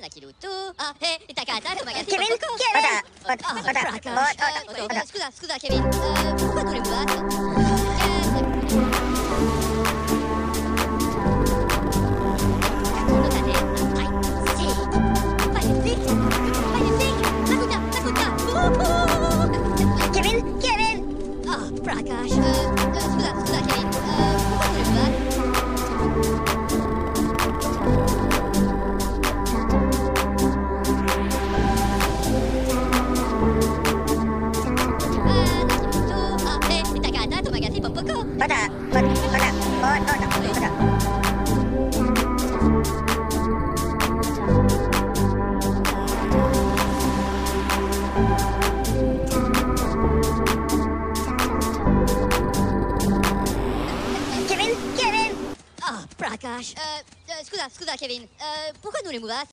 Nakiluto. Ah, Takata, Tomagasi, Kevin, Pompoko. Kevin! Scusa, Kevin. Pourquoi tu le boites? Kevin, Kevin! Ah, Prakash. Scusa, Kevin. Pourquoi tu le boites? Takata, Tomagasi, Pompoko. Kevin, Kevin! Ah, Prakash. Scusa, Kevin. Pourquoi nous le boites?